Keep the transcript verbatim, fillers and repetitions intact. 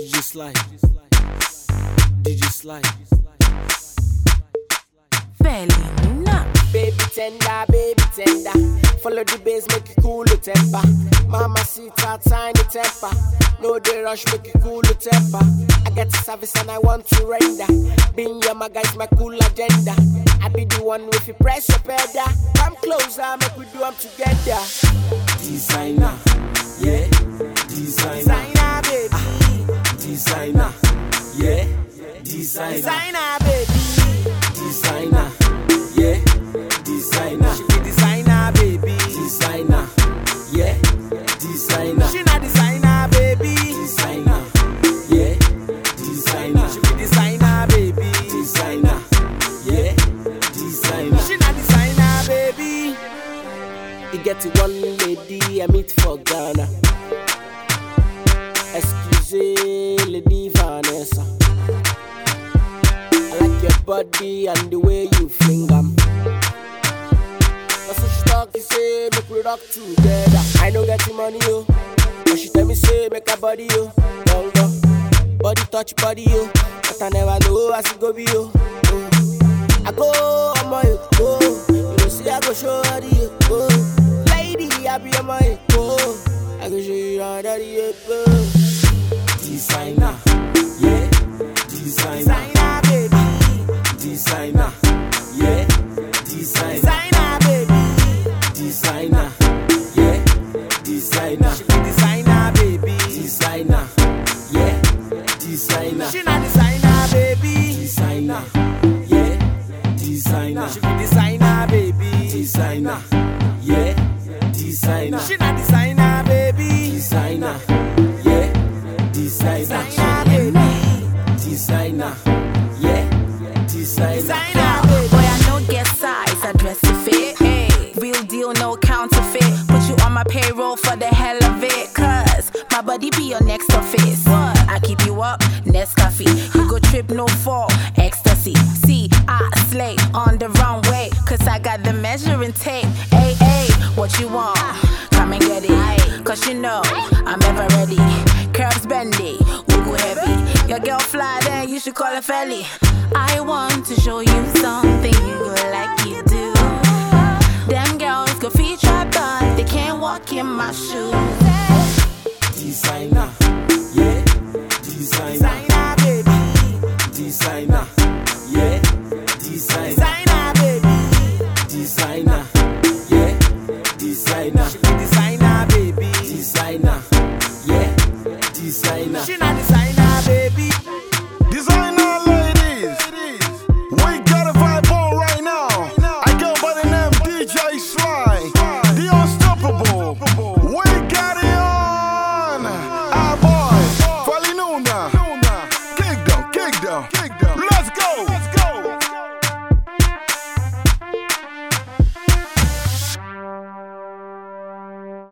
D J Sly, D J Sly. Fairly not. Baby tender, baby tender. Follow the bass, make it cool the temper. Mama sit her tiny temper. No they rush, make it cool the temper. I get the service and I want to render. Being your my guys, my cool agenda. I be the one with you press your pedal. Come closer, make we do them together. Designer, yeah. Designer, Designer, baby. Ah, designer, yeah. Designer, Designer, baby. designer, yeah. Designer, She be designer, baby. designer, yeah. Designer, She not designer, baby. designer, yeah. Designer, She be designer, baby. designer, yeah. Designer. She not designer, baby. You get to one lady I meet for Ghana. Excuse lady Vanessa. I like your body and the way you fling 'em. That's what she talk, she say make we rock together. I no get the money yo, but she tell me say make her body yo. Long go, body touch body yo, but I never know as it go be yo. Oh. I go on my go, you know see I go show her the go. Lady I be on my go, I go show you how that you go. Designer, yeah. Designer, Designer baby, designer, yeah. Designer, designer baby, designer, yeah. Designer, she be designer baby, designer, yeah. Designer, she not designer baby, designer, yeah. Designer, she be designer baby, designer, yeah. Designer, she not designer baby, designer, yeah. Designer, designer baby, designer, yeah. Designer, designer baby. Boy, I know get size, I dress to fit. Hey, real deal, no counterfeit. Put you on my payroll for the hell of it. Cause my body be your next office. What? I keep you up, Nescafe. You go trip, no fall, ecstasy. See, I slay on the runway. Cause I got the measuring tape. Hey, hey, what you want? Come and get it. Cause you know, I'm ever ready. Curves bendy, wiggle heavy. Your girl fly, then you should call her Felly. I want to show you something you go like you do. Them girls go feature, but they can't walk in my shoes. designer, yeah. Designer, Designer baby, designer, yeah. Designer, designer baby, designer, yeah. Designer, she be designer baby, designer, yeah. Designer, she not designer baby. Designer ladies, we got a vibe on right now. I go by the name D J Sly, the unstoppable. We got it on. Ah boy, Falinuna, kick down, kick down, kick down.